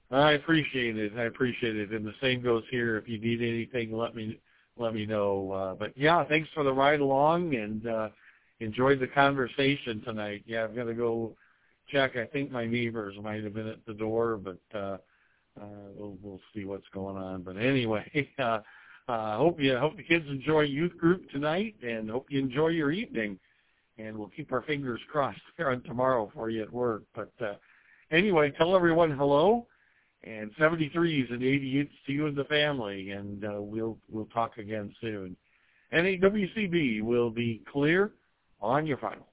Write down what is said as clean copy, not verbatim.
I appreciate it. And the same goes here. If you need anything, let me know. But yeah, thanks for the ride along, and enjoyed the conversation tonight. Yeah, I'm gonna go check. I think my neighbors might have been at the door, but we'll see what's going on. But anyway, hope the kids enjoy youth group tonight, and hope you enjoy your evening. And we'll keep our fingers crossed there on tomorrow for you at work. But anyway, tell everyone hello, and 73s and 88s to you and the family, and we'll talk again soon. NAWCB will be clear on your final.